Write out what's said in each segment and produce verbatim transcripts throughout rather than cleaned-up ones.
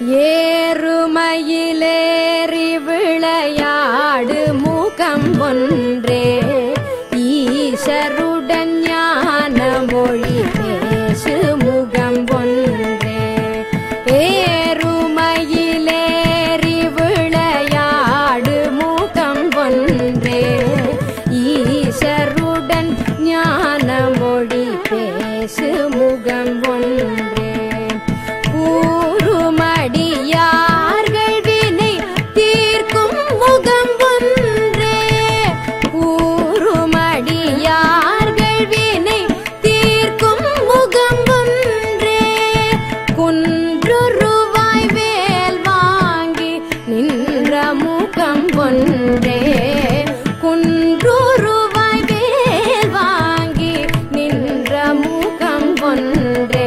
ஏறுமயிலேறி விளையாடு முகம் ஒன்றே ஈசருடன் ஞான மொழி பேசு முகம் ஒன்றே ஏறுமயிலேறி விளையாடு முகம் ஒன்றே ஈசருடன் ஞான மொழி பேசு முகம் ஒன்றே கூறுமடியார்கள் வினை தீர்க்கும் முகம் ஒன்றே கூறுமடியார்கள் வினை தீர்க்கும் முகம் ஒன்றே குன்றுருவாய் வேல் வாங்கி நின்ற முகம் ஒன்றே குன்றுருவாய் வேல் வாங்கி நின்ற முகம் ஒன்றே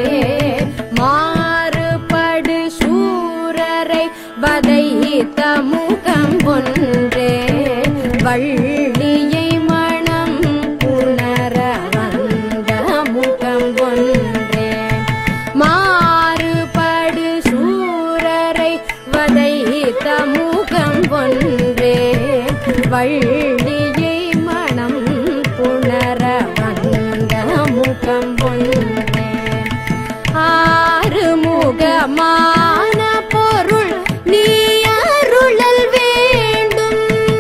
மாறுபடு சூரரை வதைத்த முகம் ஒன்றே வள்ளியை மணம் புணர வந்த முகம் ஒன்றே மாறுபடு சூரரை வதைத்த முகம் ஒன்றே வள்ளியை மணம் புணர வந்த முகம் ஒன்றே ஆறுமுகமான பொருள் நீ அருளல் வேண்டும்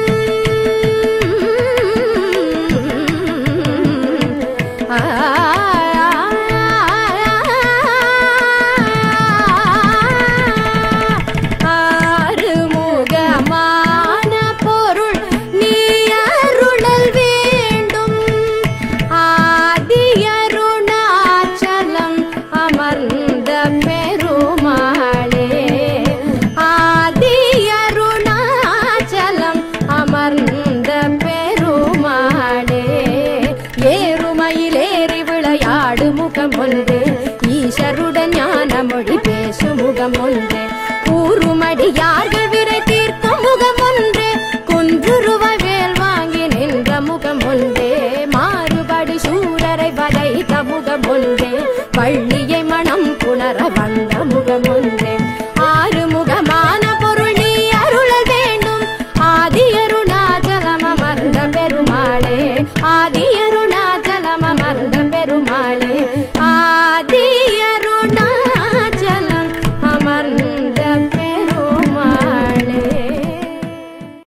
ஆறுமுகமான பொருள் நீ அருளல் வேண்டும் ஆதியருணாச்சலம் அமர்ந்த பெருமாளே ஆதியருணாச்சலம் அமர்ந்த பெருமாளே ஏறுமயிலேறி விளையாடு முகம் ஒன்று ஈசருடன் ஞான மொழி பேசு முகம் ஒன்று கூறுமடியார்கள் விரை தீர்க்கும் முகம் ஒன்று குன்றுருவாய் வேல் வாங்கி நின்ற முகம் ஒன்றே மாறுபடு சூரரை வதைத்த முகம் ஒன்றே வள்ளியை மணம் புணர வந்த